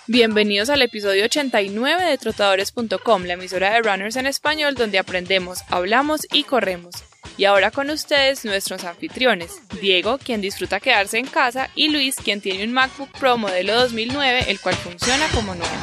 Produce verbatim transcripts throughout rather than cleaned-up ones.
Bienvenidos al episodio ochenta y nueve de trotadores punto com, la emisora de runners en español donde aprendemos, hablamos y corremos. Y ahora con ustedes nuestros anfitriones, Diego, quien disfruta quedarse en casa, y Luis, quien tiene un MacBook Pro modelo dos mil nueve, el cual funciona como nuevo.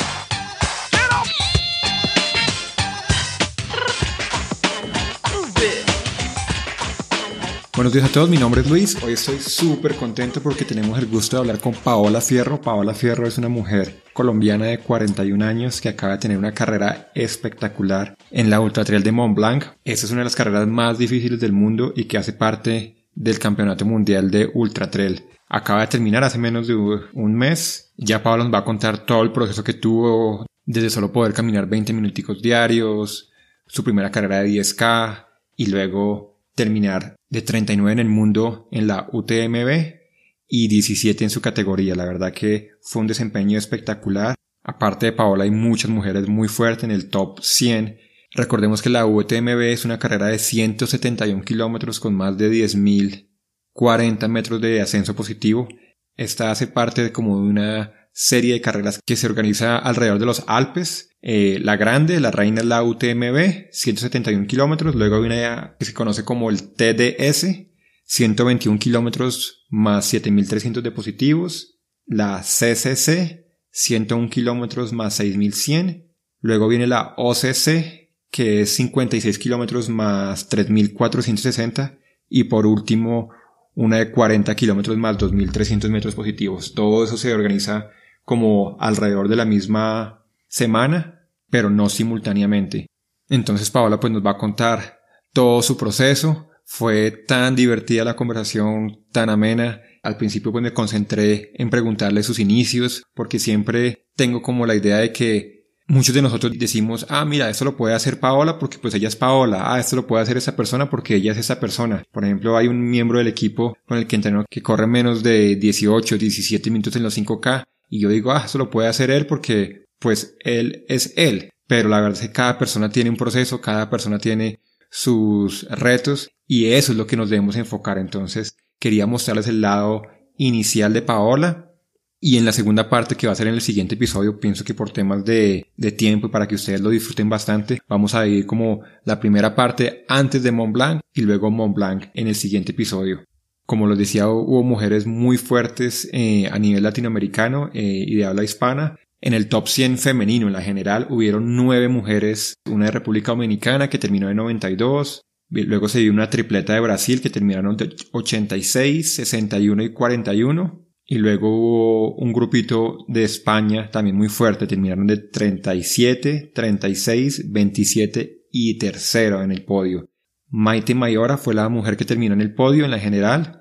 Buenos días a todos, mi nombre es Luis. Hoy estoy súper contento porque tenemos el gusto de hablar con Paola Fierro. Paola Fierro es una mujer colombiana de cuarenta y un años que acaba de tener una carrera espectacular en la Ultra Trail de Mont Blanc. Esta es una de las carreras más difíciles del mundo y que hace parte del Campeonato Mundial de Ultra Trail. Acaba de terminar hace menos de un mes. Ya Paola nos va a contar todo el proceso que tuvo, desde solo poder caminar veinte minuticos diarios, su primera carrera de diez K y luego terminar de treinta y nueve en el mundo en la U T M B y diecisiete en su categoría. La verdad que fue un desempeño espectacular. Aparte de Paola hay muchas mujeres muy fuertes en el top cien. Recordemos que la U T M B es una carrera de ciento setenta y un kilómetros con más de diez mil cuarenta metros de ascenso positivo. Esta hace parte de como de una serie de carreras que se organiza alrededor de los Alpes. Eh, la grande, la reina es la U T M B, ciento setenta y un kilómetros. Luego hay una que se conoce como el T D S, ciento veintiún kilómetros más siete mil trescientos de positivos. La C C C, ciento uno kilómetros más seis mil cien. Luego viene la O C C, que es cincuenta y seis kilómetros más tres mil cuatrocientos sesenta. Y por último, una de cuarenta kilómetros más dos mil trescientos metros positivos. Todo eso se organiza como alrededor de la misma semana, pero no simultáneamente. Entonces Paola pues nos va a contar todo su proceso. Fue tan divertida la conversación, tan amena. Al principio pues me concentré en preguntarle sus inicios, porque siempre tengo como la idea de que muchos de nosotros decimos, ah, mira, esto lo puede hacer Paola porque pues ella es Paola. Ah, esto lo puede hacer esa persona porque ella es esa persona. Por ejemplo, hay un miembro del equipo con el que entreno que corre menos de dieciocho, diecisiete minutos en los cinco K. Y yo digo, ah, eso lo puede hacer él porque, pues, él es él. Pero la verdad es que cada persona tiene un proceso, cada persona tiene sus retos y eso es lo que nos debemos enfocar. Entonces, quería mostrarles el lado inicial de Paola y en la segunda parte que va a ser en el siguiente episodio, pienso que por temas de, de tiempo y para que ustedes lo disfruten bastante, vamos a ir como la primera parte antes de Mont Blanc y luego Mont Blanc en el siguiente episodio. Como les decía, hubo mujeres muy fuertes eh, a nivel latinoamericano eh, y de habla hispana. En el top cien femenino, en la general, hubieron nueve mujeres. Una de República Dominicana que terminó en noventa y dos. Luego se dio una tripleta de Brasil que terminaron de ochenta y seis, sesenta y uno y cuarenta y uno. Y luego hubo un grupito de España también muy fuerte. Terminaron de treinta y siete, treinta y seis, veintisiete y tercero en el podio. Maite Mayora fue la mujer que terminó en el podio en la general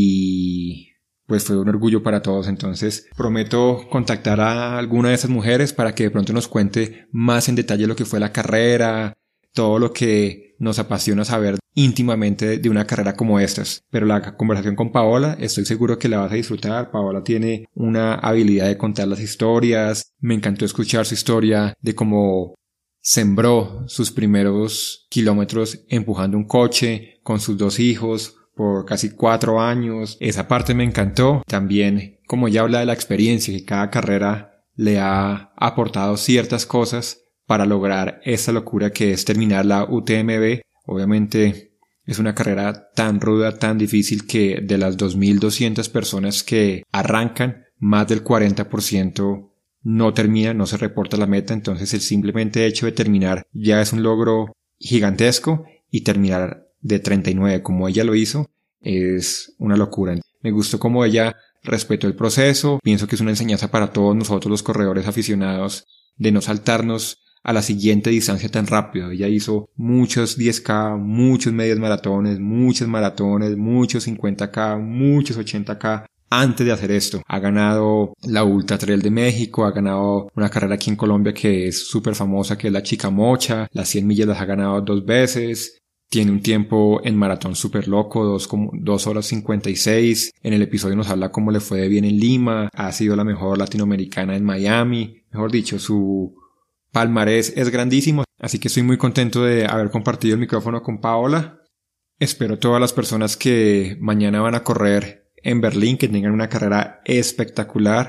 y pues fue un orgullo para todos. Entonces prometo contactar a alguna de esas mujeres para que de pronto nos cuente más en detalle lo que fue la carrera, todo lo que nos apasiona saber íntimamente de una carrera como estas. Pero la conversación con Paola estoy seguro que la vas a disfrutar. Paola tiene una habilidad de contar las historias. Me encantó escuchar su historia de cómo sembró sus primeros kilómetros empujando un coche con sus dos hijos por casi cuatro años. Esa parte me encantó. También como ella habla de la experiencia, que cada carrera le ha aportado ciertas cosas para lograr esa locura que es terminar la U T M B. Obviamente es una carrera tan ruda, tan difícil que de las dos mil doscientas personas que arrancan, más del cuarenta por ciento no termina, no se reporta la meta. Entonces el simplemente hecho de terminar ya es un logro gigantesco y terminar de treinta y nueve como ella lo hizo es una locura. Me gustó cómo ella respetó el proceso. Pienso que es una enseñanza para todos nosotros los corredores aficionados de no saltarnos a la siguiente distancia tan rápido. Ella hizo muchos diez K, muchos medios maratones, muchos maratones, muchos cincuenta K, muchos ochenta K. Antes de hacer esto, ha ganado la Ultra Trail de México, ha ganado una carrera aquí en Colombia que es súper famosa, que es la Chica Mocha, las cien millas las ha ganado dos veces, tiene un tiempo en maratón súper loco, dos, como, dos horas cincuenta y seis, en el episodio nos habla cómo le fue de bien en Lima, ha sido la mejor latinoamericana en Miami, mejor dicho, su palmarés es grandísimo, así que estoy muy contento de haber compartido el micrófono con Paola. Espero todas las personas que mañana van a correr en Berlín que tengan una carrera espectacular.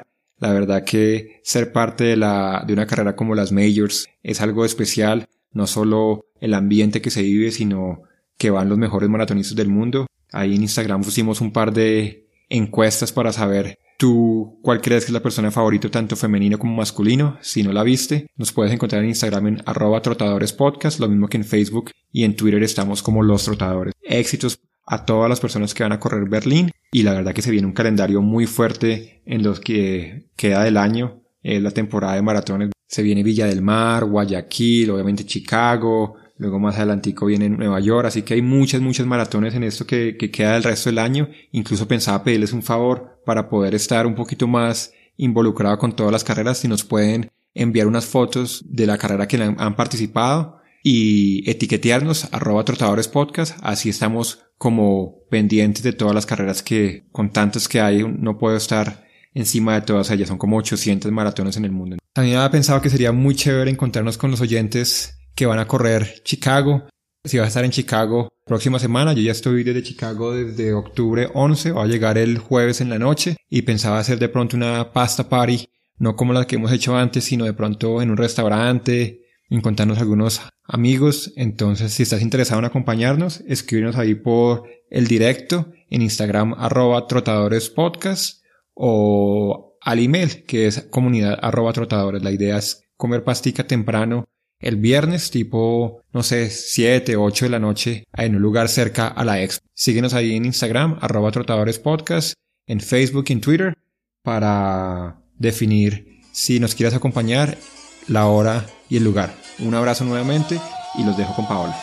La verdad que ser parte de, la, de una carrera como las Majors es algo especial, no solo el ambiente que se vive, sino que van los mejores maratonistas del mundo. Ahí en Instagram pusimos un par de encuestas para saber tú cuál crees que es la persona favorita tanto femenino como masculino. Si no la viste, nos puedes encontrar en Instagram en arroba trotadorespodcast, lo mismo que en Facebook, y en Twitter estamos como Los Trotadores. Éxitos a todas las personas que van a correr Berlín, y la verdad que se viene un calendario muy fuerte en los que queda del año. Es la temporada de maratones. Se viene Villa del Mar, Guayaquil, obviamente Chicago, luego más adelantico viene Nueva York, así que hay muchas, muchas maratones en esto que, que queda del resto del año. Incluso pensaba pedirles un favor para poder estar un poquito más involucrado con todas las carreras, si nos pueden enviar unas fotos de la carrera que han, han participado y etiquetearnos, arroba Trotadores Podcast, así estamos como pendientes de todas las carreras que, con tantas que hay, no puedo estar encima de todas ellas, son como ochocientas maratones en el mundo. También había pensado que sería muy chévere encontrarnos con los oyentes que van a correr Chicago. Si vas a estar en Chicago próxima semana, yo ya estoy desde Chicago desde octubre once, voy a llegar el jueves en la noche y pensaba hacer de pronto una pasta party, no como la que hemos hecho antes, sino de pronto en un restaurante, encontrarnos algunos amigos. Entonces, si estás interesado en acompañarnos, escríbenos ahí por el directo en Instagram arroba trotadorespodcast o al email que es comunidad arroba trotadores. La idea es comer pastica temprano el viernes tipo, no sé, siete, ocho de la noche en un lugar cerca a la expo. Síguenos ahí en Instagram arroba trotadorespodcast, en Facebook y en Twitter para definir si nos quieres acompañar, la hora y el lugar. Un abrazo nuevamente y los dejo con Paola.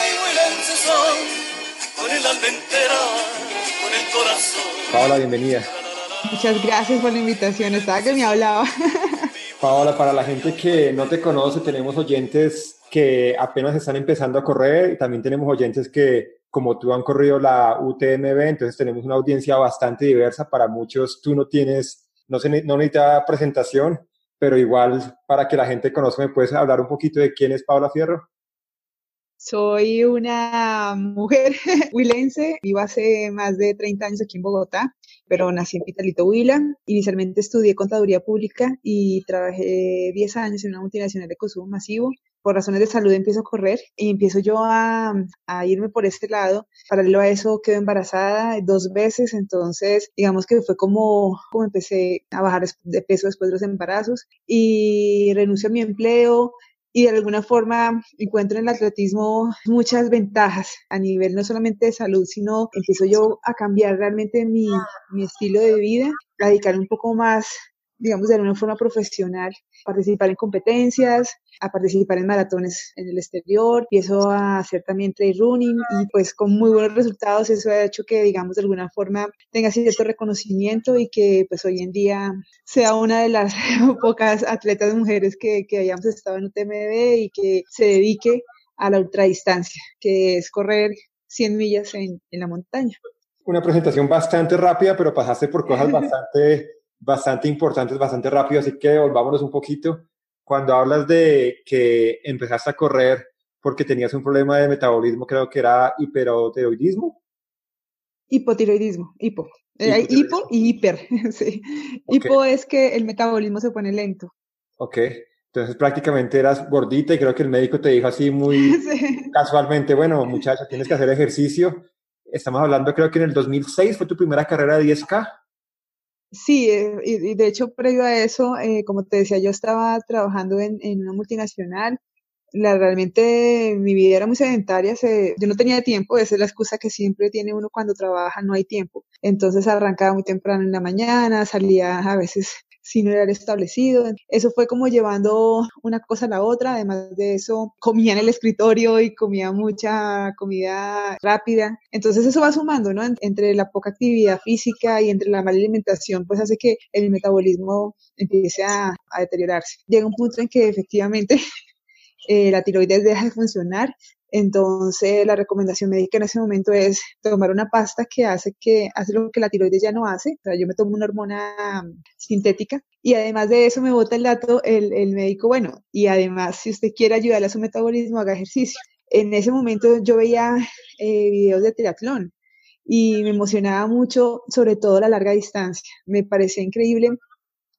Paola, bienvenida. Muchas gracias por la invitación, estaba que me hablaba. Paola, para la gente que no te conoce, tenemos oyentes que apenas están empezando a correr y también tenemos oyentes que, como tú, han corrido la U T M B, entonces tenemos una audiencia bastante diversa. Para muchos tú no tienes, no, se, no necesita presentación, pero igual para que la gente conozca, ¿me puedes hablar un poquito de quién es Paola Fierro? Soy una mujer huilense, vivo hace más de treinta años aquí en Bogotá, pero nací en Pitalito, Huila. Inicialmente estudié contaduría pública y trabajé diez años en una multinacional de consumo masivo. Por razones de salud empiezo a correr y empiezo yo a, a irme por este lado. Paralelo a eso quedo embarazada dos veces, entonces digamos que fue como, como empecé a bajar de peso después de los embarazos y renuncio a mi empleo. Y de alguna forma encuentro en el atletismo muchas ventajas a nivel no solamente de salud, sino empiezo yo a cambiar realmente mi, mi estilo de vida, a dedicar un poco más, digamos, de alguna forma profesional, participar en competencias, a participar en maratones en el exterior, empiezo a hacer también trail running y pues con muy buenos resultados. Eso ha hecho que, digamos, de alguna forma tenga cierto reconocimiento y que pues hoy en día sea una de las pocas atletas mujeres que, que hayamos estado en U T M B y que se dedique a la ultradistancia, que es correr cien millas en, en la montaña. Una presentación bastante rápida, pero pasaste por cosas bastante, bastante importantes, bastante rápido, así que volvámonos un poquito. Cuando hablas de que empezaste a correr porque tenías un problema de metabolismo, creo que era hiperotiroidismo. Hipotiroidismo, hipo. Eh, hipo y hiper, sí. Okay. Hipo es que el metabolismo se pone lento. Ok, entonces prácticamente eras gordita y creo que el médico te dijo así muy sí. casualmente, bueno, muchacha, tienes que hacer ejercicio. Estamos hablando, creo que en el dos mil seis fue tu primera carrera de diez K. Sí, eh, y, y de hecho previo a eso, eh, como te decía, yo estaba trabajando en, en una multinacional. La, realmente mi vida era muy sedentaria, se, yo no tenía tiempo, esa es la excusa que siempre tiene uno cuando trabaja, no hay tiempo. Entonces arrancaba muy temprano en la mañana, salía a veces sin horario establecido. Eso fue como llevando una cosa a la otra. Además de eso, comía en el escritorio y comía mucha comida rápida. Entonces eso va sumando, ¿no? Entre la poca actividad física y entre la mala alimentación, pues hace que el metabolismo empiece a, a deteriorarse. Llega un punto en que efectivamente eh, la tiroides deja de funcionar. Entonces la recomendación médica en ese momento es tomar una pasta que hace que hace lo que la tiroides ya no hace. O sea, yo me tomo una hormona sintética y además de eso me bota el dato el, el médico, bueno, y además si usted quiere ayudarle a su metabolismo, haga ejercicio. En ese momento yo veía eh, videos de triatlón y me emocionaba mucho, sobre todo la larga distancia. Me parecía increíble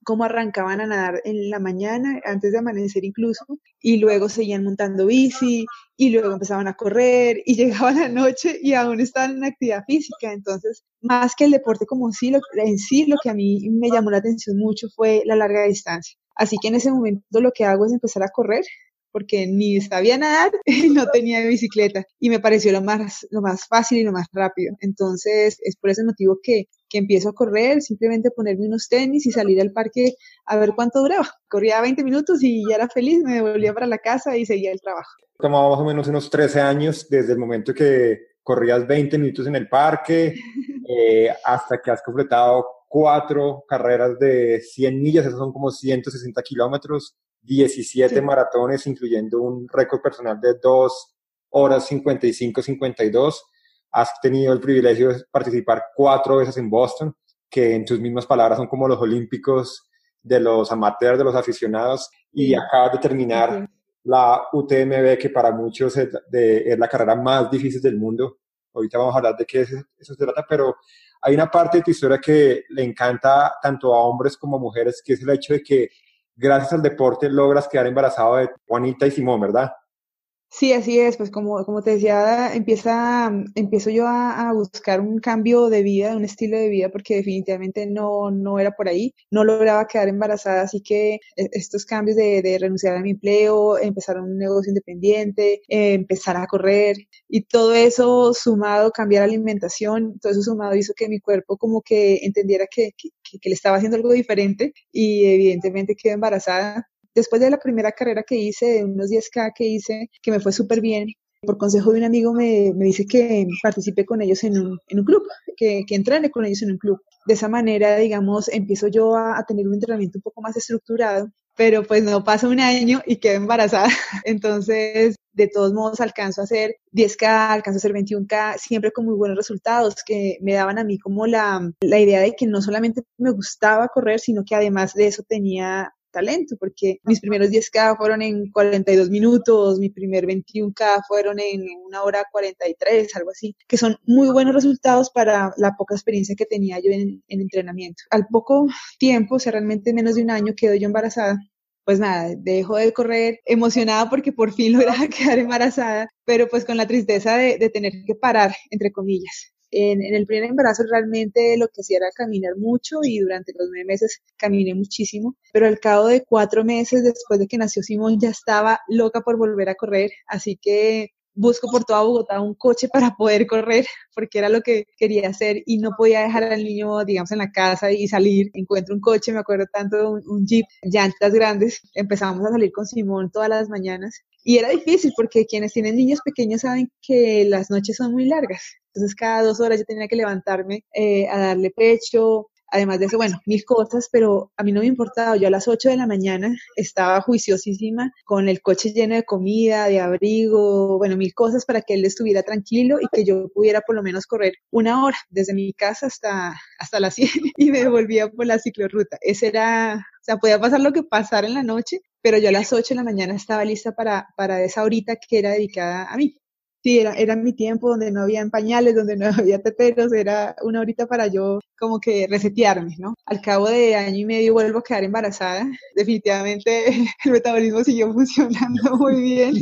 cómo arrancaban a nadar en la mañana, antes de amanecer incluso, y luego seguían montando bici, y luego empezaban a correr, y llegaba la noche y aún estaban en actividad física. Entonces, más que el deporte como sí, lo, en sí, lo que a mí me llamó la atención mucho fue la larga distancia. Así que en ese momento lo que hago es empezar a correr, porque ni sabía nadar y no tenía bicicleta, y me pareció lo más, lo más fácil y lo más rápido. Entonces es por ese motivo que, que empiezo a correr, simplemente ponerme unos tenis y salir al parque a ver cuánto duraba. Corría veinte minutos y ya era feliz, me devolvía para la casa y seguía el trabajo. Tomaba más o menos unos trece años desde el momento que corrías veinte minutos en el parque eh, hasta que has completado cuatro carreras de cien millas, esos son como ciento sesenta kilómetros, diecisiete sí. maratones, incluyendo un récord personal de dos horas cincuenta y cinco cincuenta y dos. Has tenido el privilegio de participar cuatro veces en Boston, que en tus mismas palabras son como los olímpicos de los amateurs, de los aficionados, y sí. acabas de terminar sí. la U T M B, que para muchos es, de, es la carrera más difícil del mundo. Ahorita vamos a hablar de qué es, eso se trata, pero hay una parte de tu historia que le encanta tanto a hombres como a mujeres, que es el hecho de que gracias al deporte logras quedar embarazado de Juanita y Simón, ¿verdad? Sí, así es, pues como, como te decía, empieza, empiezo yo a, a buscar un cambio de vida, un estilo de vida, porque definitivamente no, no era por ahí, no lograba quedar embarazada, así que estos cambios de, de renunciar a mi empleo, empezar un negocio independiente, eh, empezar a correr, y todo eso sumado, cambiar la alimentación, todo eso sumado hizo que mi cuerpo como que entendiera que, que, que le estaba haciendo algo diferente, y evidentemente quedé embarazada. Después de la primera carrera que hice, de unos diez K que hice, que me fue súper bien, por consejo de un amigo me, me dice que participe con ellos en un, en un club, que, que entrene con ellos en un club. De esa manera, digamos, empiezo yo a, a tener un entrenamiento un poco más estructurado, pero pues no pasa un año y quedo embarazada. Entonces, de todos modos, alcanzo a hacer diez K, alcanzo a hacer veintiún K, siempre con muy buenos resultados, que me daban a mí como la, la idea de que no solamente me gustaba correr, sino que además de eso tenía talento, porque mis primeros diez K fueron en cuarenta y dos minutos, mi primer veintiún K fueron en una hora cuarenta y tres, algo así, que son muy buenos resultados para la poca experiencia que tenía yo en, en entrenamiento. Al poco tiempo, o sea, realmente menos de un año, quedo yo embarazada. Pues nada, dejo de correr, emocionada porque por fin lograba quedar embarazada, pero pues con la tristeza de, de tener que parar, entre comillas. En, en el primer embarazo realmente lo que hacía era caminar mucho y durante los nueve meses caminé muchísimo, pero al cabo de cuatro meses después de que nació Simón ya estaba loca por volver a correr, así que busco por toda Bogotá un coche para poder correr, porque era lo que quería hacer y no podía dejar al niño, digamos, en la casa y salir. Encuentro un coche, me acuerdo tanto de un, un Jeep, llantas grandes, empezamos a salir con Simón todas las mañanas. Y era difícil porque quienes tienen niños pequeños saben que las noches son muy largas. Entonces cada dos horas yo tenía que levantarme eh, a darle pecho. Además de eso, bueno, mil cosas, pero a mí no me importaba. Yo a las ocho de la mañana estaba juiciosísima con el coche lleno de comida, de abrigo, bueno, mil cosas para que él estuviera tranquilo y que yo pudiera por lo menos correr una hora desde mi casa hasta, hasta las cien y me devolvía por la ciclorruta. Ese era, o sea, podía pasar lo que pasara en la noche, pero yo a las ocho de la mañana estaba lista para, para esa horita que era dedicada a mí. Sí, era, era mi tiempo donde no había pañales, donde no había teteros, era una horita para yo como que resetearme, ¿no? Al cabo de año y medio vuelvo a quedar embarazada. Definitivamente el metabolismo siguió funcionando muy bien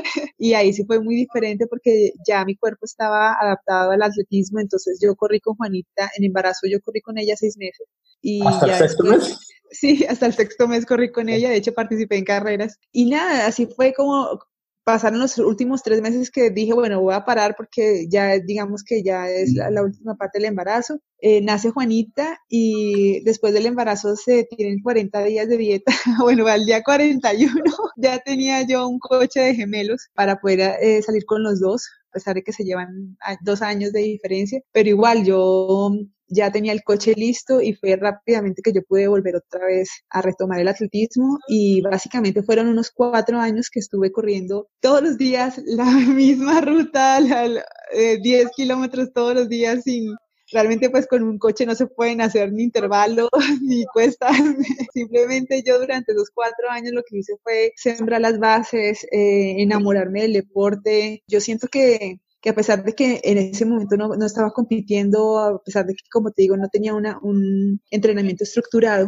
y ahí sí fue muy diferente porque ya mi cuerpo estaba adaptado al atletismo, entonces yo corrí con Juanita, en embarazo yo corrí con ella seis meses. Y ¿Hasta ya el sexto después, mes? Sí, hasta el sexto mes corrí con ella, de hecho participé en carreras. Y nada, así fue como pasaron los últimos tres meses que dije, bueno, voy a parar porque ya digamos que ya es la, la última parte del embarazo. Eh, nace Juanita y después del embarazo se tienen cuarenta días de dieta. Bueno, al día cuarenta y uno ya tenía yo un coche de gemelos para poder eh, salir con los dos, a pesar de que se llevan dos años de diferencia, pero igual yo ya tenía el coche listo y fue rápidamente que yo pude volver otra vez a retomar el atletismo y básicamente fueron unos cuatro años que estuve corriendo todos los días la misma ruta, la, la, eh, diez kilómetros todos los días sin... Realmente pues con un coche no se pueden hacer ni intervalos ni cuestas, simplemente yo durante esos cuatro años lo que hice fue sembrar las bases, eh, enamorarme del deporte. Yo siento que que a pesar de que en ese momento no, no estaba compitiendo, a pesar de que, como te digo, no tenía una, un entrenamiento estructurado,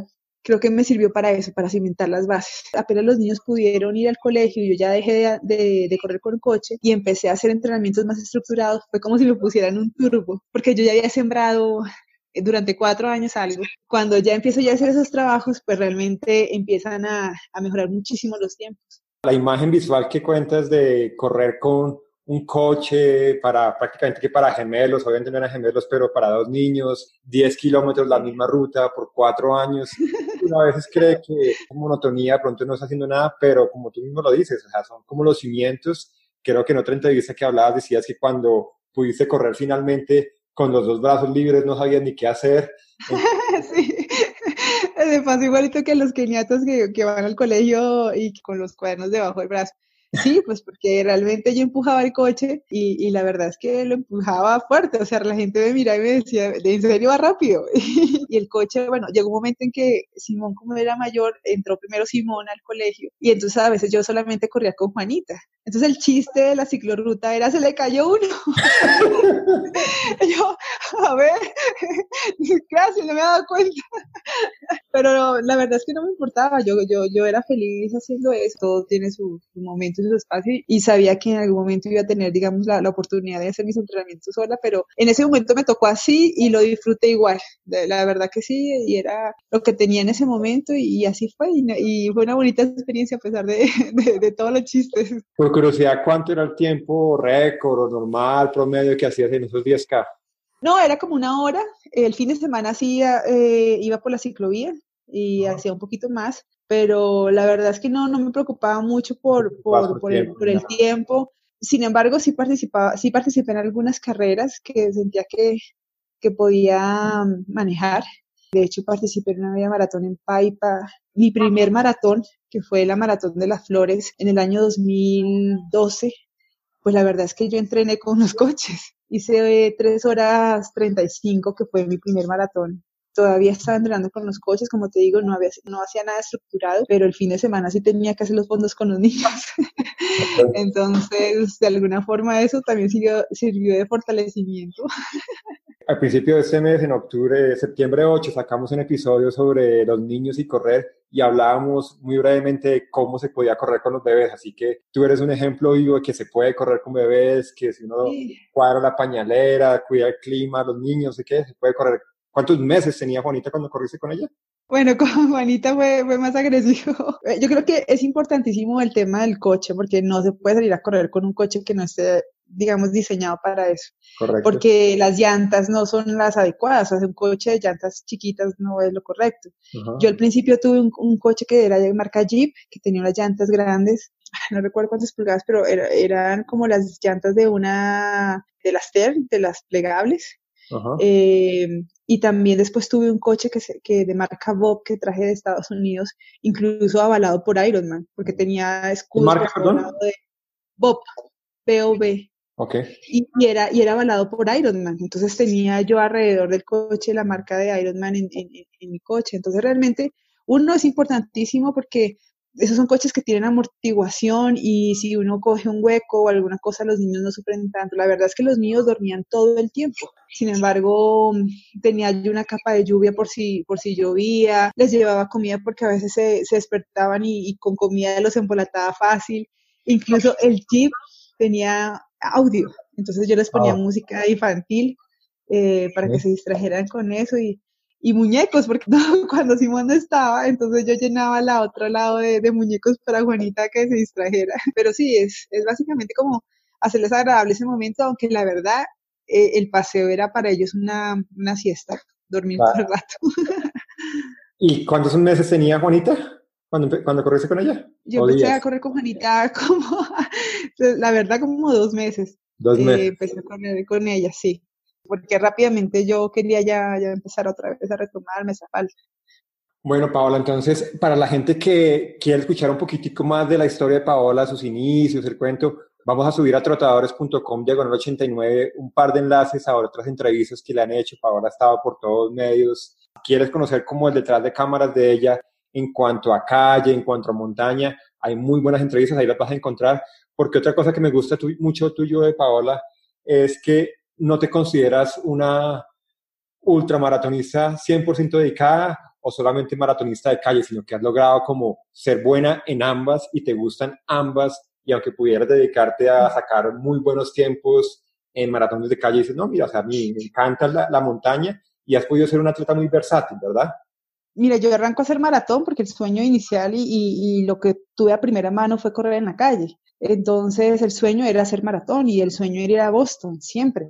creo que me sirvió para eso, para cimentar las bases. Apenas los niños pudieron ir al colegio y yo ya dejé de, de, de correr con coche y empecé a hacer entrenamientos más estructurados, fue como si me pusieran un turbo, porque yo ya había sembrado durante cuatro años algo. Cuando ya empiezo ya a hacer esos trabajos, pues realmente empiezan a, a mejorar muchísimo los tiempos. La imagen visual que cuentas de correr con un coche para prácticamente que para gemelos, obviamente no eran gemelos, pero para dos niños, diez kilómetros la misma ruta por cuatro años. Uno a veces cree que monotonía de pronto no está haciendo nada, pero como tú mismo lo dices, o sea, son como los cimientos. Creo que en otra entrevista que hablabas decías que cuando pudiste correr finalmente con los dos brazos libres no sabías ni qué hacer. Sí, me pasa igualito que los keniatas que, que van al colegio y con los cuadernos debajo del brazo. Sí, pues porque realmente yo empujaba el coche y, y la verdad es que lo empujaba fuerte, o sea, la gente me miraba y me decía, ¿en serio va rápido? Y el coche, bueno, llegó un momento en que Simón, como era mayor, entró primero Simón al colegio y entonces a veces yo solamente corría con Juanita. Entonces el chiste de la ciclorruta era, se le cayó uno. Yo, a ver, casi no me he dado cuenta. Pero la verdad es que no me importaba, yo, yo, yo era feliz haciendo eso, todo tiene su, su momento y su espacio y sabía que en algún momento iba a tener, digamos, la, la oportunidad de hacer mis entrenamientos sola, pero en ese momento me tocó así y lo disfruté igual, la verdad que sí, y era lo que tenía en ese momento y, y así fue, y, y fue una bonita experiencia a pesar de, de, de todos los chistes. Por curiosidad, ¿cuánto era el tiempo récord o normal, promedio que hacías en esos diez K? No, era como una hora. El fin de semana sí eh, iba por la ciclovía y hacía un poquito más, pero la verdad es que no, no me preocupaba mucho por, por, por, por el, por el tiempo. Sin embargo, sí participaba, sí participé en algunas carreras que sentía que, que podía manejar. De hecho, participé en una media maratón en Paipa. Mi primer maratón, que fue la Maratón de las Flores en el año dos mil doce, pues la verdad es que yo entrené con los coches. Hice eh, tres horas treinta y cinco, que fue mi primer maratón. Todavía estaba entrenando con los coches, como te digo, no, había, no hacía nada estructurado, pero el fin de semana sí tenía que hacer los fondos con los niños. Entonces, de alguna forma eso también sirvió, sirvió de fortalecimiento. Al principio de este mes, en octubre, septiembre ocho, sacamos un episodio sobre los niños y correr y hablábamos muy brevemente de cómo se podía correr con los bebés, así que tú eres un ejemplo vivo de que se puede correr con bebés, que si uno sí. cuadra la pañalera, cuida el clima, los niños, no sé qué, se puede correr. ¿Cuántos meses tenía Juanita cuando corriste con ella? Bueno, con Juanita fue, fue más agresivo. Yo creo que es importantísimo el tema del coche, porque no se puede salir a correr con un coche que no esté, digamos, diseñado para eso. Correcto. Porque las llantas no son las adecuadas, o sea, un coche de llantas chiquitas no es lo correcto. Uh-huh. Yo al principio tuve un, un coche que era de marca Jeep, que tenía unas llantas grandes, no recuerdo cuántas pulgadas, pero era, eran como las llantas de una, de las T E R, de las plegables. Uh-huh. Eh, y también después tuve un coche que, se, que de marca Bob que traje de Estados Unidos, incluso avalado por Ironman, porque tenía escudos marca, perdón? de Bob, B O B. Okay. Y, y, era, y era avalado por Ironman, entonces tenía yo alrededor del coche la marca de Ironman en, en, en mi coche. Entonces realmente uno es importantísimo porque esos son coches que tienen amortiguación y si uno coge un hueco o alguna cosa, los niños no sufren tanto. La verdad es que los míos dormían todo el tiempo. Sin embargo, tenía yo una capa de lluvia por si, por si llovía, les llevaba comida porque a veces se, se despertaban y, y con comida los embolataba fácil. Incluso el Jeep tenía audio, entonces yo les ponía oh. música infantil eh, para ¿Sí? que se distrajeran con eso y y muñecos, porque no, cuando Simón no estaba, entonces yo llenaba la otro lado de, de muñecos para Juanita que se distrajera. Pero sí, es, es básicamente como hacerles agradable ese momento, aunque la verdad eh, el paseo era para ellos una, una siesta, dormir vale. todo el rato. ¿Y cuántos meses tenía Juanita cuando, cuando corriste con ella? Yo empecé días? a correr con Juanita como, la verdad, como dos meses. Dos meses. Eh, empecé a correr con ella, sí. Porque rápidamente yo quería ya, ya empezar otra vez a retomarme esa falta. Bueno, Paola, entonces, para la gente que quiere escuchar un poquitico más de la historia de Paola, sus inicios, el cuento, vamos a subir a trotadores punto com, diagonal ochenta y nueve, un par de enlaces a otras entrevistas que le han hecho. Paola ha estado por todos medios. ¿Quieres conocer como el detrás de cámaras de ella en cuanto a calle, en cuanto a montaña? Hay muy buenas entrevistas, ahí las vas a encontrar. Porque otra cosa que me gusta tu, mucho tuyo de Paola es que no te consideras una ultramaratonista cien por ciento dedicada o solamente maratonista de calle, sino que has logrado como ser buena en ambas y te gustan ambas, y aunque pudieras dedicarte a sacar muy buenos tiempos en maratones de calle, dices, no, mira, o sea, a mí me encanta la, la montaña, y has podido ser un atleta muy versátil, ¿verdad? Mira, yo arranco a hacer maratón porque el sueño inicial y, y, y lo que tuve a primera mano fue correr en la calle. Entonces el sueño era hacer maratón y el sueño era ir a Boston, siempre.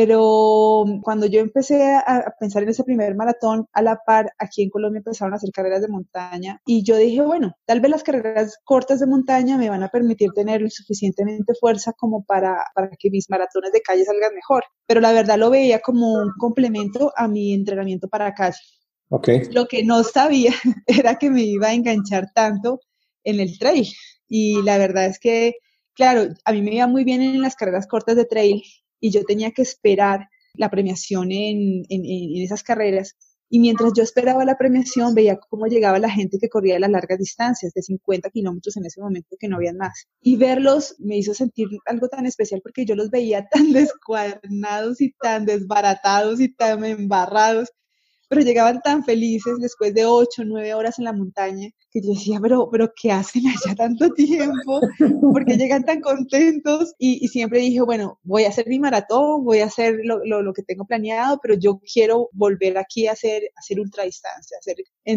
Pero cuando yo empecé a, a pensar en ese primer maratón, a la par, aquí en Colombia empezaron a hacer carreras de montaña y yo dije, bueno, tal vez las carreras cortas de montaña me van a permitir tener suficientemente fuerza como para, para que mis maratones de calle salgan mejor. Pero la verdad lo veía como un complemento a mi entrenamiento para calle. Okay. Lo que no sabía era que me iba a enganchar tanto en el trail. Y la verdad es que, claro, a mí me iba muy bien en las carreras cortas de trail y yo tenía que esperar la premiación en, en, en esas carreras. Y mientras yo esperaba la premiación, veía cómo llegaba la gente que corría las largas distancias, de cincuenta kilómetros en ese momento, que no habían más. Y verlos me hizo sentir algo tan especial porque yo los veía tan descuadernados y tan desbaratados y tan embarrados, pero llegaban tan felices después de ocho, nueve horas en la montaña, que yo decía, pero, pero ¿qué hacen allá tanto tiempo? ¿Por qué llegan tan contentos? Y, y siempre dije, bueno, voy a hacer mi maratón, voy a hacer lo, lo, lo que tengo planeado, pero yo quiero volver aquí a hacer, a hacer ultradistancia. Hacer...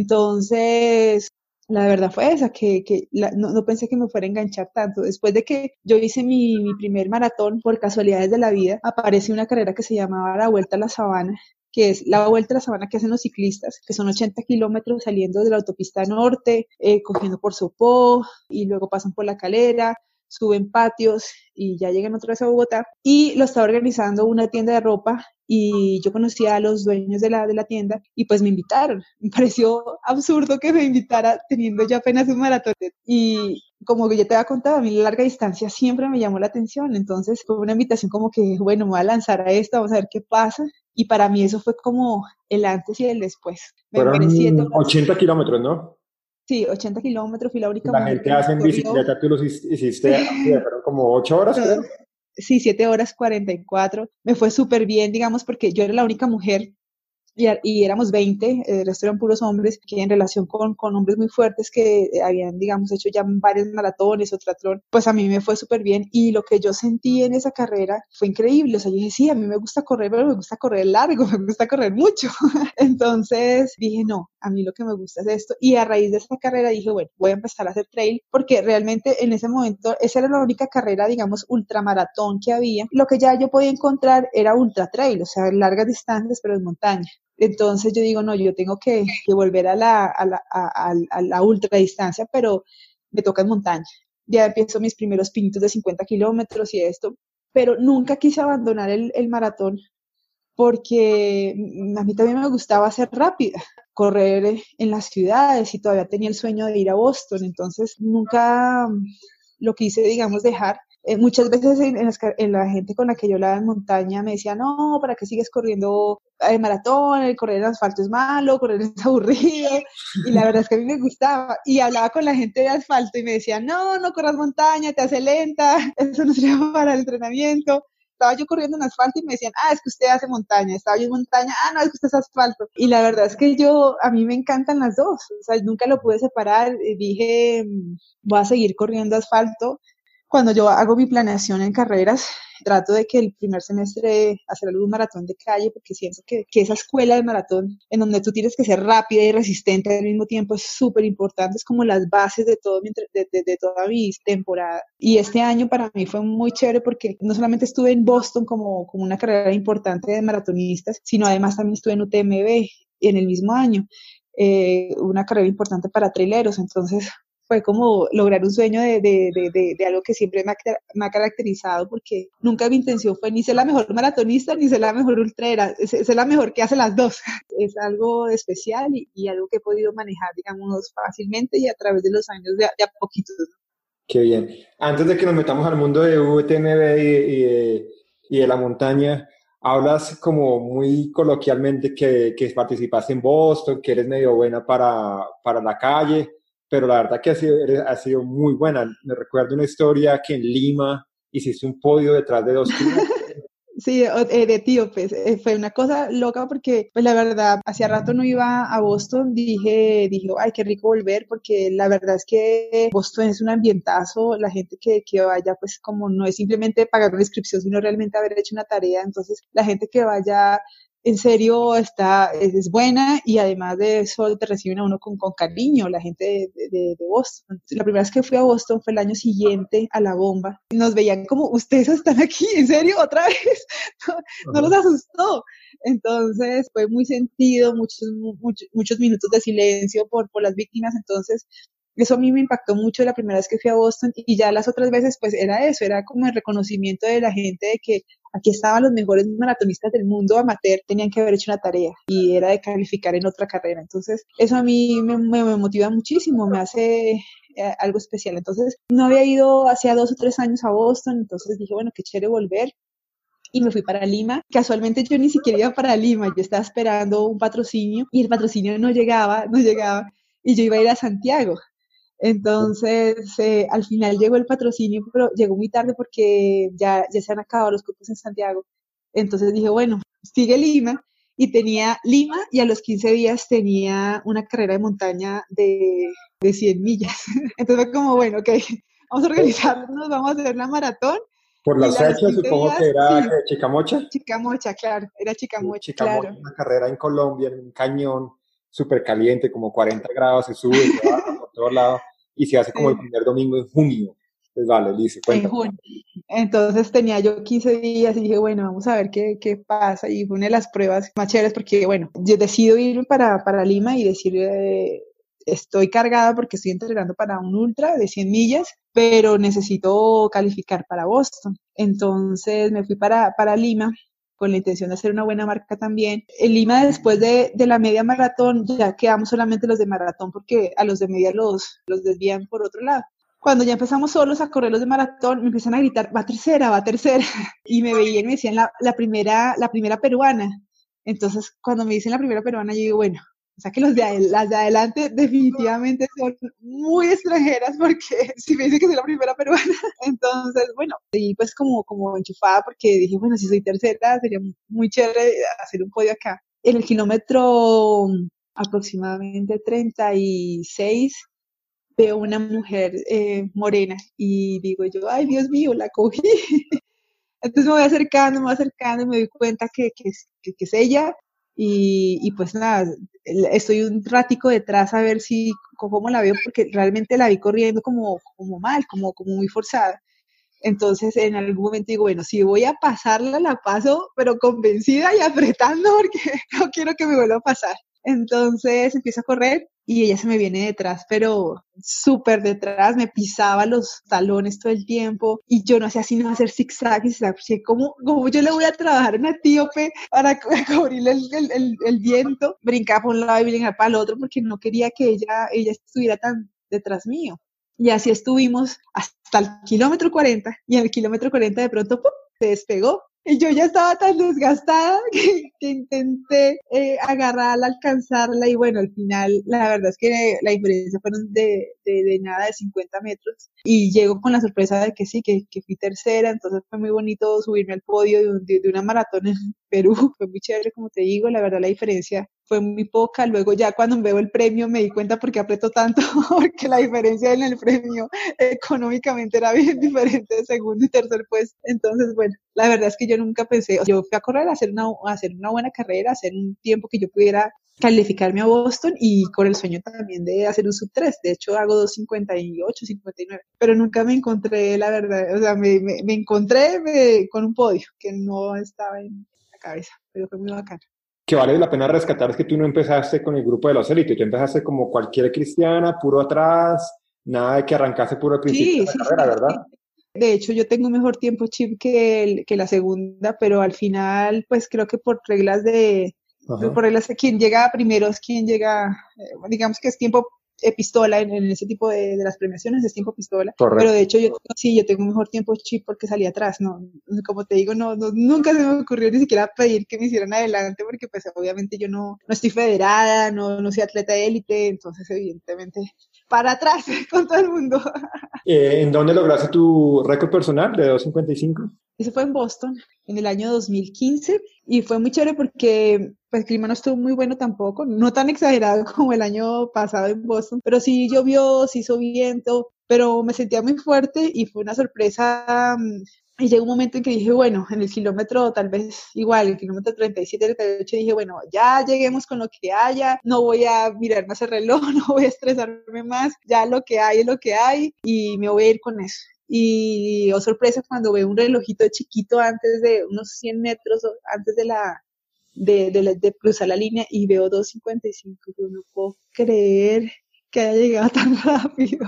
Entonces, la verdad fue esa, que, que la, no, no pensé que me fuera a enganchar tanto. Después de que yo hice mi, mi primer maratón, por casualidades de la vida, aparece una carrera que se llamaba la Vuelta a la Sabana, que es la Vuelta a la Sabana que hacen los ciclistas, que son ochenta kilómetros saliendo de la autopista norte, eh, cogiendo por Sopó, y luego pasan por La Calera, suben patios y ya llegan otra vez a Bogotá. Y lo estaba organizando una tienda de ropa y yo conocía a los dueños de la, de la tienda y pues me invitaron. Me pareció absurdo que me invitara teniendo ya apenas un maratón. Y como que yo te había contado, a mí la larga distancia siempre me llamó la atención. Entonces fue una invitación como que, bueno, me voy a lanzar a esto, vamos a ver qué pasa. Y para mí eso fue como el antes y el después. Me Fueron siete ochenta kilómetros, ¿no? Sí, ochenta kilómetros, fui la única La mujer gente que los hace en corrió. bicicleta, tú los hiciste, fueron como ocho horas, creo. Sí, siete horas cuarenta y cuatro. Me fue súper bien, digamos, porque yo era la única mujer y, y éramos veinte, el resto eran puros hombres, que en relación con, con hombres muy fuertes que habían, digamos, hecho ya varios maratones o triatlón, pues a mí me fue súper bien y lo que yo sentí en esa carrera fue increíble. O sea, yo dije, sí, a mí me gusta correr, pero me gusta correr largo, me gusta correr mucho. Entonces dije, no, a mí lo que me gusta es esto. Y a raíz de esa carrera dije, bueno, voy a empezar a hacer trail, porque realmente en ese momento esa era la única carrera, digamos, ultramaratón que había. Lo que ya yo podía encontrar era ultra trail, o sea, largas distancias, pero en montaña. Entonces yo digo, no, yo tengo que, que volver a la, a la, a, a, a la ultradistancia, pero me toca en montaña. Ya empiezo mis primeros pinitos de cincuenta kilómetros y esto, pero nunca quise abandonar el, el maratón porque a mí también me gustaba ser rápida, correr en las ciudades y todavía tenía el sueño de ir a Boston, entonces nunca lo quise, digamos, dejar. Eh, muchas veces en, en, las, en la gente con la que yo hablaba en montaña me decía, no, ¿para qué sigues corriendo el maratón? El correr en asfalto es malo, correr es aburrido. Y la verdad es que a mí me gustaba. Y hablaba con la gente de asfalto y me decía, no, no corras montaña, te hace lenta, eso no sirve para el entrenamiento. Estaba yo corriendo en asfalto y me decían, ah, es que usted hace montaña. Estaba yo en montaña, ah, no, es que usted es asfalto. Y la verdad es que yo, a mí me encantan las dos. O sea, nunca lo pude separar. Dije, voy a seguir corriendo asfalto. Cuando yo hago mi planeación en carreras, trato de que el primer semestre hacer algún maratón de calle, porque siento que, que esa escuela de maratón, en donde tú tienes que ser rápida y resistente al mismo tiempo, es súper importante, es como las bases de, todo mi, de, de, de toda mi temporada. Y este año para mí fue muy chévere porque no solamente estuve en Boston como, como una carrera importante de maratonistas, sino además también estuve en U T M B en el mismo año, eh, una carrera importante para traileros. Entonces fue como lograr un sueño de, de, de, de, de algo que siempre me ha, me ha caracterizado, porque nunca mi intención fue ni ser la mejor maratonista ni ser la mejor ultrera, ser la mejor que hace las dos. Es algo especial y, y algo que he podido manejar, digamos, fácilmente y a través de los años de, de a poquitos. Qué bien. Antes de que nos metamos al mundo de U T M B y, y, de, y de la montaña, hablas como muy coloquialmente que, que participaste en Boston, que eres medio buena para, para la calle, pero la verdad que ha sido, ha sido muy buena. Me recuerdo una historia que en Lima hiciste un podio detrás de dos kilómetros. Sí, o- eh, de etíopes. Eh, fue una cosa loca porque, pues la verdad, hacía rato no iba a Boston. Dije, dije, ay, qué rico volver, porque la verdad es que Boston es un ambientazo. La gente que, que vaya, pues como no es simplemente pagar una inscripción, sino realmente haber hecho una tarea. Entonces, la gente que vaya en serio está, es, es buena, y además de eso te reciben a uno con, con cariño, la gente de, de, de Boston. La primera vez que fui a Boston fue el año siguiente a la bomba. Nos veían como, ustedes están aquí, ¿en serio? ¿Otra vez? No, no los asustó. Entonces fue muy sentido, muchos, muchos, muchos minutos de silencio por, por las víctimas. Entonces eso a mí me impactó mucho la primera vez que fui a Boston, y ya las otras veces pues era eso, era como el reconocimiento de la gente de que aquí estaban los mejores maratonistas del mundo amateur, tenían que haber hecho una tarea y era de calificar en otra carrera. Entonces eso a mí me, me, me motiva muchísimo, me hace eh, algo especial. Entonces no había ido hacía dos o tres años a Boston, entonces dije, bueno, qué chévere volver. Y me fui para Lima. Casualmente yo ni siquiera iba para Lima, yo estaba esperando un patrocinio y el patrocinio no llegaba, no llegaba, y yo iba a ir a Santiago. Entonces, eh, al final llegó el patrocinio, pero llegó muy tarde porque ya, ya se han acabado los cupos en Santiago. Entonces dije, bueno, sigue Lima. Y tenía Lima, y a los quince días tenía una carrera de montaña de, de cien millas. Entonces fue como, bueno, ok, vamos a organizarnos, vamos a hacer la maratón. Por Y las a los fechas, quince supongo que días, era sí, ¿qué? Chicamocha. Chicamocha, claro, era Chicamocha, Chicamocha, claro. una carrera en Colombia, en un cañón súper caliente, como cuarenta grados, se sube, se baja por todos lados, y se hace como el Sí, primer domingo en junio. Pues vale, Lice, en cuéntame. junio. Entonces tenía yo quince días y dije, bueno, vamos a ver qué, qué pasa. Y fue una de las pruebas más chéveres porque, bueno, yo decido ir para, para Lima y decir, eh, estoy cargada porque estoy entrenando para un ultra de cien millas, pero necesito calificar para Boston. Entonces me fui para, para Lima con la intención de hacer una buena marca también. En Lima, después de, de la media maratón, ya quedamos solamente los de maratón porque a los de media los, los desvían por otro lado. Cuando ya empezamos solos a correr los de maratón, me empiezan a gritar, va tercera, va tercera. Y me veían y me decían la, la, primera, la primera peruana. Entonces, cuando me dicen la primera peruana, yo digo, bueno, o sea que los de, las de adelante definitivamente son muy extranjeras, porque si me dicen que soy la primera peruana, entonces, bueno, y pues como, como enchufada, porque dije, bueno, si soy tercera, sería muy chévere hacer un podio acá. En el kilómetro aproximadamente treinta y seis, veo una mujer eh, morena y digo yo, ay Dios mío, la cogí. Entonces me voy acercando, me voy acercando y me doy cuenta que, que, es, que, que es ella, y, y pues nada, estoy un ratico detrás a ver si, cómo la veo, porque realmente la vi corriendo como, como mal, como, como muy forzada. Entonces en algún momento digo, bueno, si voy a pasarla, la paso, pero convencida y apretando porque no quiero que me vuelva a pasar. Entonces empiezo a correr y ella se me viene detrás, pero súper detrás, me pisaba los talones todo el tiempo y yo no hacía sino hacer zigzag y zigzag. ¿Cómo, cómo yo le voy a trabajar a una etíope para cubrirle el, el, el, el viento? Brincaba por un lado y brincaba para el otro porque no quería que ella, ella estuviera tan detrás mío. Y así estuvimos hasta el kilómetro cuarenta, y en el kilómetro cuarenta de pronto ¡pum!, se despegó. Y yo ya estaba tan desgastada que, que intenté eh, agarrarla, alcanzarla, y bueno, al final la verdad es que la diferencia fueron de, de, de nada, de cincuenta metros, y llego con la sorpresa de que sí, que, que fui tercera. Entonces fue muy bonito subirme al podio de, un, de, de una maratón en Perú, fue muy chévere, como te digo, la verdad la diferencia fue muy poca. Luego ya cuando veo el premio me di cuenta por qué apretó tanto, porque la diferencia en el premio económicamente era bien diferente de segundo y tercer puesto. Entonces, bueno, la verdad es que yo nunca pensé, yo fui a correr a hacer una, a hacer una buena carrera, a hacer un tiempo que yo pudiera calificarme a Boston, y con el sueño también de hacer un sub tres. De hecho hago dos cincuenta y ocho, cincuenta y nueve, pero nunca me encontré, la verdad, o sea, me, me, me encontré me, con un podio que no estaba en la cabeza, pero fue muy bacán. Que vale la pena rescatar es que tú no empezaste con el grupo de los élites, tú empezaste como cualquier cristiana, puro atrás, nada de que arrancaste puro al principio Sí, de la sí, carrera, sí, ¿verdad? sí. De hecho, yo tengo un mejor tiempo chip que, el, que la segunda, pero al final, pues creo que por reglas de, Ajá. por reglas de quien llega primero es quien llega, eh, digamos que es tiempo eh, pistola en, en ese tipo de, de las premiaciones, es tiempo pistola, pero Correcto. de hecho yo sí, yo tengo un mejor tiempo chip porque salí atrás, no, como te digo, no, no, nunca se me ocurrió ni siquiera pedir que me hicieran adelante, porque pues obviamente yo no, no estoy federada, no, no soy atleta de élite, entonces evidentemente para atrás con todo el mundo. Eh, ¿En dónde lograste tu récord personal de dos cincuenta y cinco? Eso fue en Boston en el año dos mil quince y fue muy chévere porque pues, el clima no estuvo muy bueno tampoco, no tan exagerado como el año pasado en Boston, pero sí llovió, sí hizo viento, pero me sentía muy fuerte y fue una sorpresa. Y llegó un momento en que dije, bueno, en el kilómetro tal vez igual, el kilómetro treinta y siete, treinta y ocho, dije, bueno, ya lleguemos con lo que haya, no voy a mirar más el reloj, no voy a estresarme más, ya lo que hay es lo que hay y me voy a ir con eso. Y oh sorpresa cuando veo un relojito chiquito antes de unos cien metros, antes de la de, de, de, de cruzar la línea y veo dos cincuenta y cinco, yo no puedo creer que haya llegado tan rápido.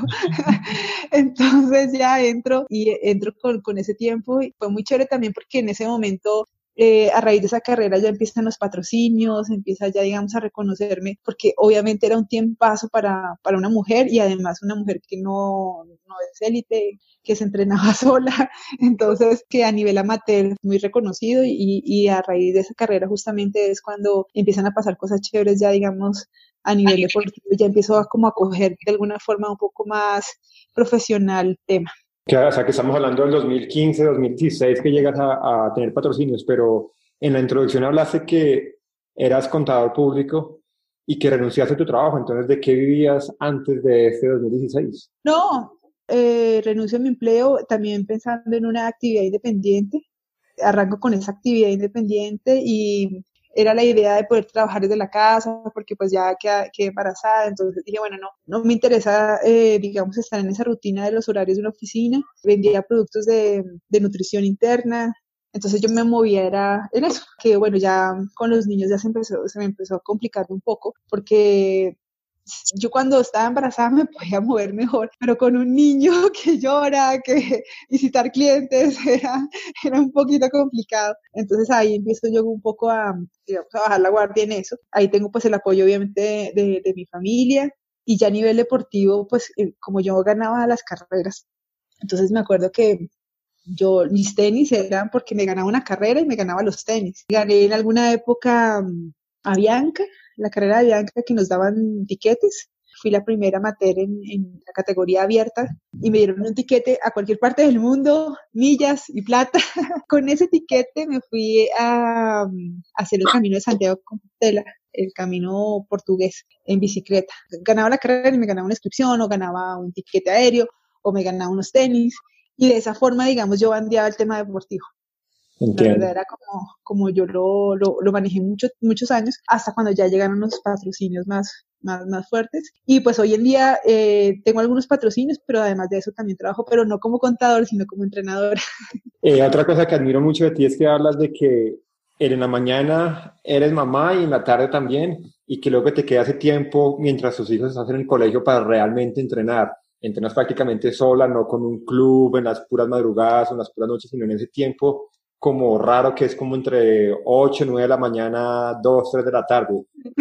Entonces ya entro y entro con, con ese tiempo y fue muy chévere también porque en ese momento Eh, a raíz de esa carrera ya empiezan los patrocinios, empieza ya, digamos, a reconocerme, porque obviamente era un tiempazo para, para una mujer y además una mujer que no, no es élite, que se entrenaba sola, entonces que a nivel amateur muy reconocido y, y a raíz de esa carrera justamente es cuando empiezan a pasar cosas chéveres ya, digamos, a nivel deportivo, ya empiezo a como a coger de alguna forma un poco más profesional el tema. Que, o sea, que estamos hablando del dos mil quince, dos mil dieciséis que llegas a, a tener patrocinios, pero en la introducción hablaste que eras contador público y que renunciaste a tu trabajo. Entonces, ¿de qué vivías antes de este dos mil dieciséis? No, eh, renuncio a mi empleo también pensando en una actividad independiente. Arranco con esa actividad independiente y era la idea de poder trabajar desde la casa, porque pues ya quedé, quedé embarazada, entonces dije, bueno, no, no me interesa, eh, digamos, estar en esa rutina de los horarios de una oficina. Vendía productos de, de nutrición interna, entonces yo me movía era en eso, que bueno, ya con los niños ya se empezó, se me empezó a complicar un poco, porque yo cuando estaba embarazada me podía mover mejor, pero con un niño que llora, que visitar clientes era, era un poquito complicado. Entonces ahí empiezo yo un poco a, digamos, a bajar la guardia en eso. Ahí tengo pues el apoyo obviamente de, de, de mi familia y ya a nivel deportivo, pues eh, como yo ganaba las carreras, entonces me acuerdo que yo, mis tenis eran porque me ganaba una carrera y me ganaba los tenis. Gané en alguna época um, a Bianca, la carrera de Bianca que nos daban tiquetes. Fui la primera amateur en, en la categoría abierta y me dieron un tiquete a cualquier parte del mundo, millas y plata. Con ese tiquete me fui a, a hacer el camino de Santiago de Compostela, el camino portugués en bicicleta. Ganaba la carrera y me ganaba una inscripción o ganaba un tiquete aéreo o me ganaba unos tenis. Y de esa forma, digamos, yo bandeaba el tema deportivo. Entiendo. La verdad era como, como yo lo, lo, lo manejé muchos, muchos años, hasta cuando ya llegaron los patrocinios más, más, más fuertes. Y pues hoy en día eh, tengo algunos patrocinios, pero además de eso también trabajo, pero no como contador, sino como entrenadora. Eh, otra cosa que admiro mucho de ti es que hablas de que en la mañana eres mamá y en la tarde también, y que luego te queda ese tiempo mientras tus hijos están en el colegio para realmente entrenar. Entrenas prácticamente sola, no con un club en las puras madrugadas o en las puras noches, sino en ese tiempo como raro que es como entre ocho, nueve de la mañana, dos, tres de la tarde.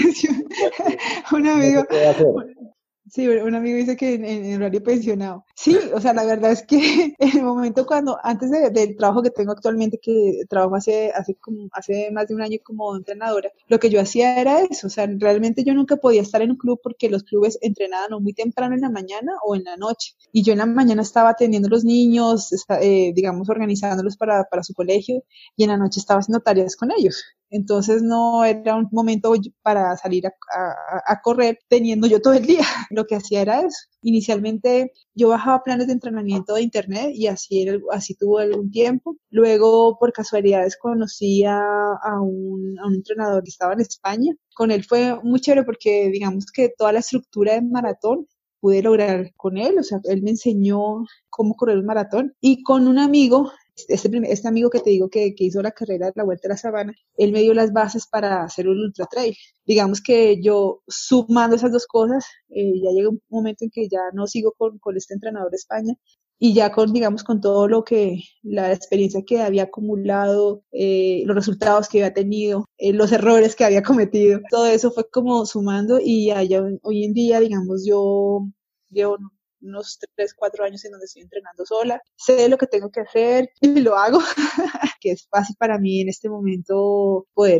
Un amigo, sí, un amigo dice que en, en horario pensionado. Sí, o sea, la verdad es que en el momento cuando, antes de, del trabajo que tengo actualmente, que trabajo hace, hace, como, hace más de un año como entrenadora, lo que yo hacía era eso, o sea, realmente yo nunca podía estar en un club porque los clubes entrenaban o muy temprano en la mañana o en la noche. Y yo en la mañana estaba atendiendo a los niños, eh, digamos, organizándolos para, para su colegio, y en la noche estaba haciendo tareas con ellos. Entonces no era un momento para salir a, a, a correr teniendo yo todo el día. Lo que hacía era eso. Inicialmente yo bajaba planes de entrenamiento de internet y así, era, así tuvo algún tiempo. Luego por casualidades conocí a, a, un, a un entrenador que estaba en España. Con él fue muy chévere porque digamos que toda la estructura de maratón pude lograr con él. O sea, él me enseñó cómo correr un maratón y con un amigo. Este, primer, este amigo que te digo que, que hizo la carrera de la Vuelta a la Sabana, él me dio las bases para hacer un ultra trail. Digamos que yo sumando esas dos cosas, eh, ya llega un momento en que ya no sigo con, con este entrenador de España y ya con, digamos, con todo lo que, la experiencia que había acumulado, eh, los resultados que había tenido, eh, los errores que había cometido, todo eso fue como sumando y ya, hoy en día, digamos, yo llevo unos tres, cuatro años en donde estoy entrenando sola, sé lo que tengo que hacer y lo hago, que es fácil para mí en este momento poder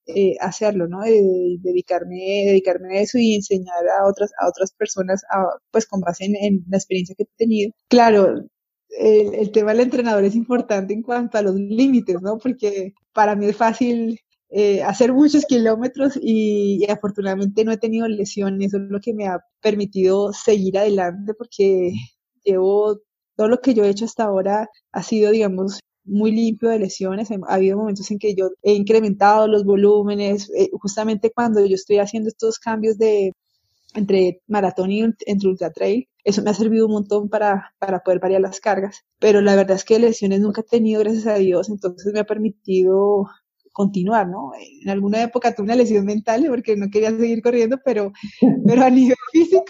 eh, hacerlo, ¿no? Eh, dedicarme, dedicarme a eso y enseñar a otras, a otras personas, a, pues con base en, en la experiencia que he tenido. Claro, el, el tema del entrenador es importante en cuanto a los límites, ¿no? Porque para mí es fácil eh, hacer muchos kilómetros y, y afortunadamente no he tenido lesiones, eso es lo que me ha permitido seguir adelante porque llevo, todo lo que yo he hecho hasta ahora ha sido, digamos, muy limpio de lesiones. Ha habido momentos en que yo he incrementado los volúmenes, eh, justamente cuando yo estoy haciendo estos cambios de entre maratón y entre ultra trail, eso me ha servido un montón para, para poder variar las cargas, pero la verdad es que lesiones nunca he tenido, gracias a Dios, entonces me ha permitido continuar, ¿no? En alguna época tuve una lesión mental porque no quería seguir corriendo, pero, pero a nivel físico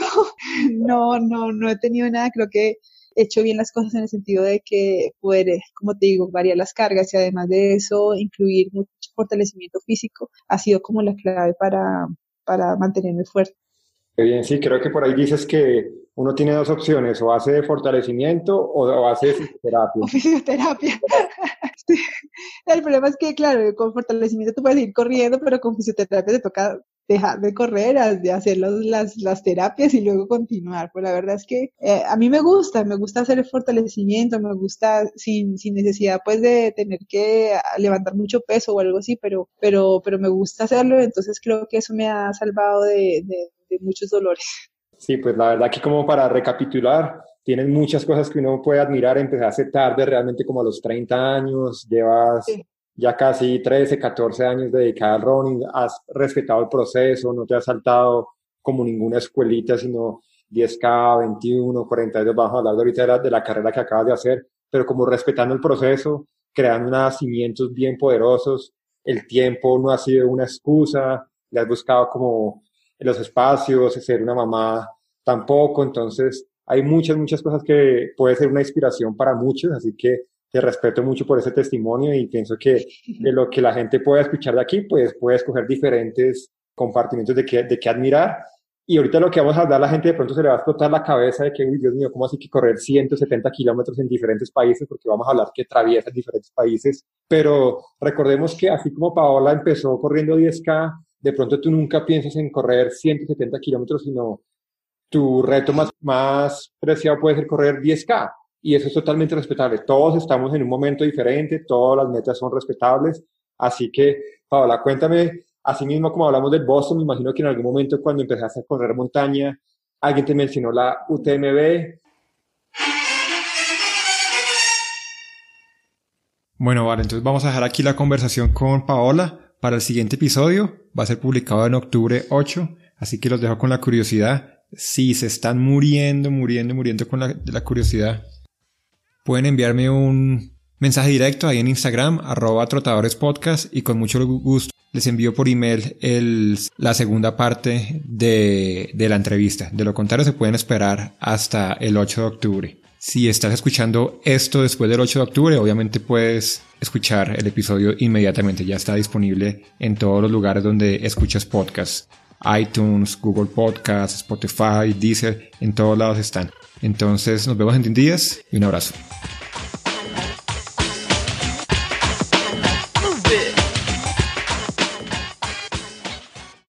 no, no, no he tenido nada. Creo que he hecho bien las cosas en el sentido de que poder, como te digo, variar las cargas y además de eso incluir mucho fortalecimiento físico ha sido como la clave para, para mantenerme fuerte. Bien, sí, creo que por ahí dices que uno tiene dos opciones, o hace fortalecimiento o, o hace fisioterapia. O fisioterapia. Sí. El problema es que, claro, con fortalecimiento tú puedes ir corriendo, pero con fisioterapia te toca dejar de correr, de hacer los, las, las terapias y luego continuar. Pues la verdad es que eh, a mí me gusta, me gusta hacer el fortalecimiento, me gusta sin, sin necesidad pues de tener que levantar mucho peso o algo así, pero, pero, pero me gusta hacerlo, entonces creo que eso me ha salvado de, de, de muchos dolores. Sí, pues la verdad que como para recapitular, tienes muchas cosas que uno puede admirar. Empezaste tarde, realmente como a los treinta años, llevas sí. ya casi trece, catorce años dedicada al running, has respetado el proceso, no te has saltado como ninguna escuelita, sino diez K, veintiuno, cuarenta y dos, vamos a hablar ahorita de la, de la carrera que acabas de hacer, pero como respetando el proceso, creando unos cimientos bien poderosos. El tiempo no ha sido una excusa, le has buscado como en los espacios, ser una mamá tampoco, entonces hay muchas, muchas cosas que puede ser una inspiración para muchos, así que te respeto mucho por ese testimonio y pienso que de lo que la gente pueda escuchar de aquí, pues puede escoger diferentes compartimentos de qué, de qué admirar. Y ahorita lo que vamos a hablar, la gente de pronto se le va a explotar la cabeza de que, uy, Dios mío, ¿cómo así que correr ciento setenta kilómetros en diferentes países? Porque vamos a hablar que atraviesas diferentes países. Pero recordemos que así como Paola empezó corriendo diez K, de pronto tú nunca piensas en correr ciento setenta kilómetros, sino tu reto más, más preciado puede ser correr diez K. Y eso es totalmente respetable. Todos estamos en un momento diferente, todas las metas son respetables. Así que, Paola, cuéntame, así mismo como hablamos del Boston, me imagino que en algún momento cuando empezaste a correr montaña, alguien te mencionó la U T M B. Bueno, vale, entonces vamos a dejar aquí la conversación con Paola para el siguiente episodio. Va a ser publicado en octubre ocho, así que los dejo con la curiosidad. Si se están muriendo, muriendo, muriendo con la, de la curiosidad, pueden enviarme un mensaje directo ahí en Instagram, arroba trotadorespodcast, y con mucho gusto les envío por email el, la segunda parte de, de la entrevista. De lo contrario, se pueden esperar hasta el ocho de octubre. Si estás escuchando esto después del ocho de octubre, obviamente puedes escuchar el episodio inmediatamente. Ya está disponible en todos los lugares donde escuchas podcasts. iTunes, Google Podcasts, Spotify, Deezer, en todos lados están. Entonces nos vemos en diez días y un abrazo.